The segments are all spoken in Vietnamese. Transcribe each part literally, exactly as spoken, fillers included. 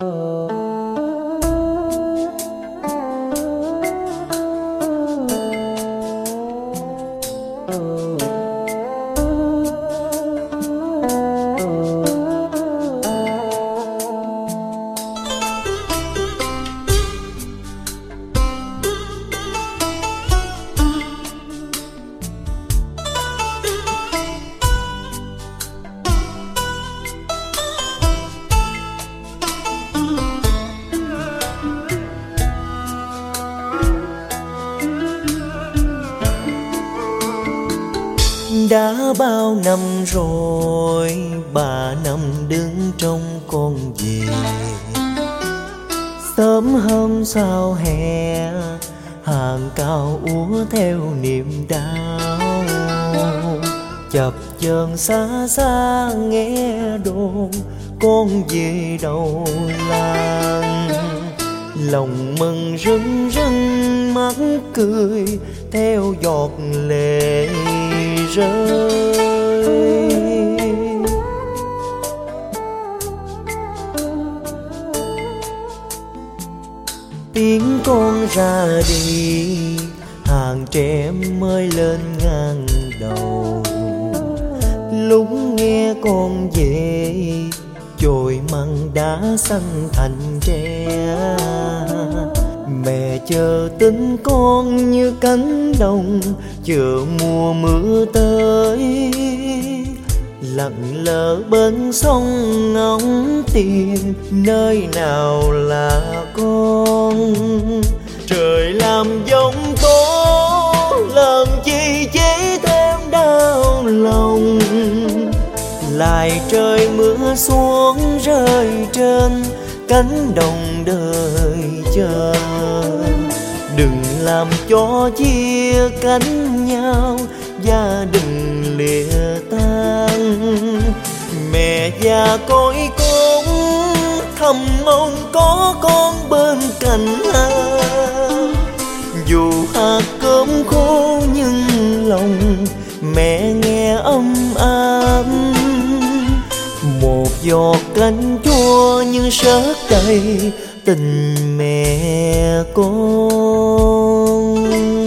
Đã bao năm rồi bà nằm đứng trong con về. Sớm hôm sau hè hàng cào úa theo niềm đau. Chập chờn xa xa nghe đồn con về đầu làng. Lòng mừng rưng rưng mắt cười theo giọt lệ rơi. Tiếng con ra đi hàng trẻ mới lên ngang đầu. Lúc nghe con về chồi măng đã xanh thành tre. Mẹ chờ tin con như cánh đồng chờ mùa mưa tới. Lặng lẽ bên sông ngóng tìm nơi nào là con. Trời làm giông tố làm chi chế thêm đau lòng. Lại trời mưa xuống rơi trên cánh đồng đời chờ. Đừng làm cho chia cánh nhau gia đình lìa tan. Mẹ già cõi cũng thầm mong có con bên cạnh ha. Dù hạt cơm khô nhưng lòng mẹ nghe ấm áp. Một giọt canh chua nhưng sớt đầy tình mẹ con.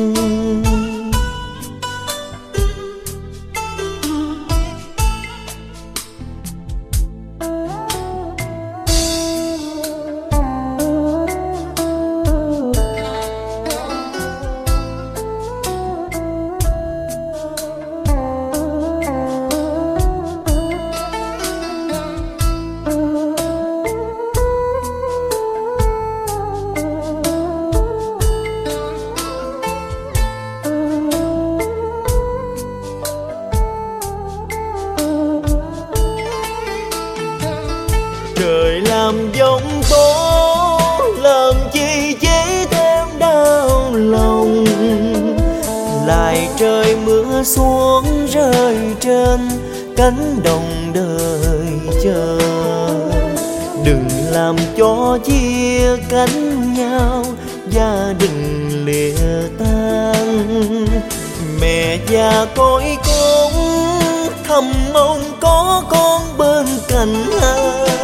Trời làm giông tố làm chi chế thêm đau lòng. Lại trời mưa xuống rơi trên cánh đồng đời chờ. Đừng làm cho chia cánh nhau gia đình lìa tan. Mẹ già cõi cũng thầm mong có con bên cạnh ha.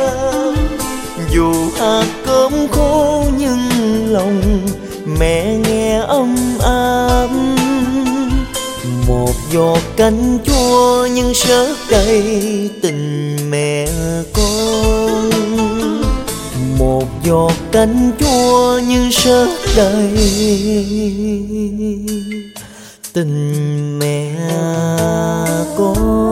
Dù hạt cơm khô nhưng lòng mẹ nghe ấm áp. Một giọt canh chua nhưng sớt đầy tình mẹ con. Một giọt canh chua nhưng sớt đầy tình mẹ con.